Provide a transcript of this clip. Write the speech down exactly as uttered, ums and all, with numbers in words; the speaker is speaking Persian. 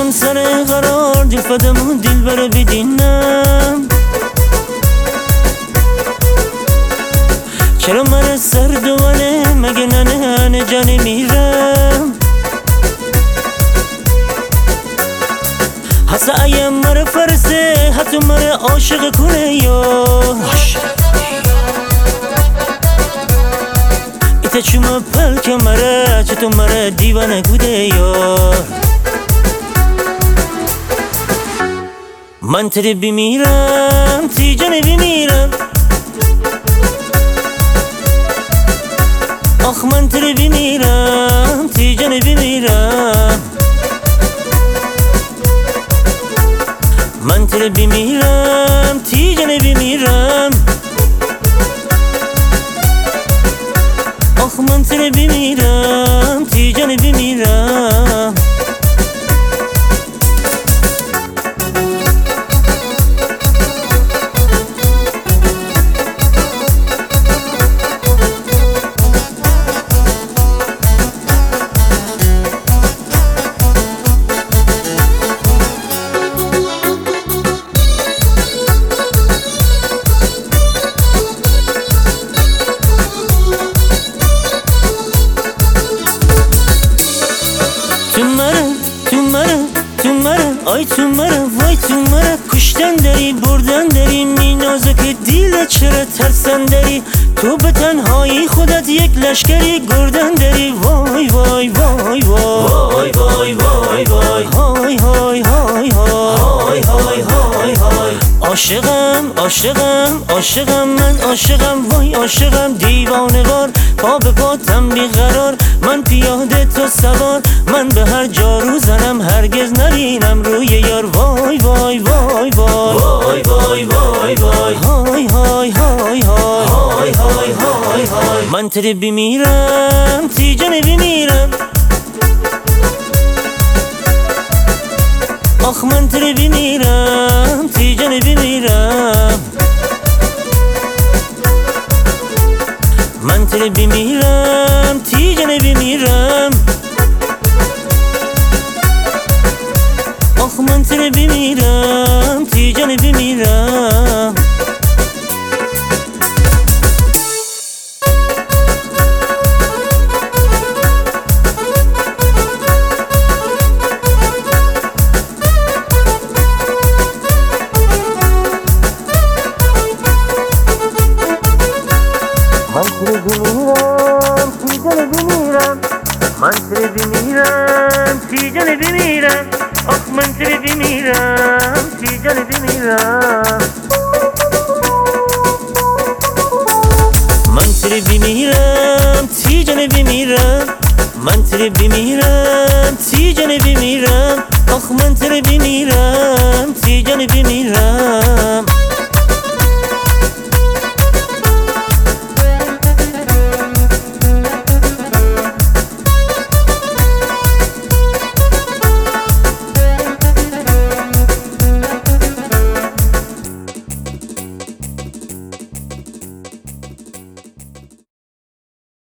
رفتم سر قرار دل فدم و دل بره بدینم. چرا من سر دوانه مگه ننه نه جانی میرم. حسا ایم مره فرسه حتی مره عاشق کنه یا ایتا چوما پلک مره چطور مره دیوانه گوده یار. من تری بمیرم تی جانه بمیرم. آخ من تری بمیرم تی جانه بمیرم. من تری بمیرم تی جانه بمیرم. آخ من تری بمیرم تی جانه بمیرم. آی تو مرا وای تو مرا کشتن داری بردن داری می نازک دیلت چرا ترسن داری. تو به تنهایی خودت یک لشکری گردن داری. وای وای وای وای وای وای وای وای های های های های های های های. عاشقم عاشقم عاشقم من عاشقم وای عاشقم دیوانه وار پا به پاتم بیقرار. من پیاده تو سوار من به هر جا رو زنم هرگز نبینم روی یار. وای وای وای وای وای وای وای وای های های های های های های های. من تری بمیرم تی جانه بمیرم. آخ من تری بمیرم تی جانه بمیرم. من تری بمیرم تی جانه بمیرم. آخ من تری بمیرم تی جانه بمیرم. من تری بمیرم تی جانه بمیرم. من تری بمیرم تی جانه بمیرم. آخ من تری بمیرم تی جانه بمیرم. من تری بمیرم تی جانه بمیرم. من تری بمیرم تی جانه بمیرم. آخ من تری بمیرم تی جانه بمیرم.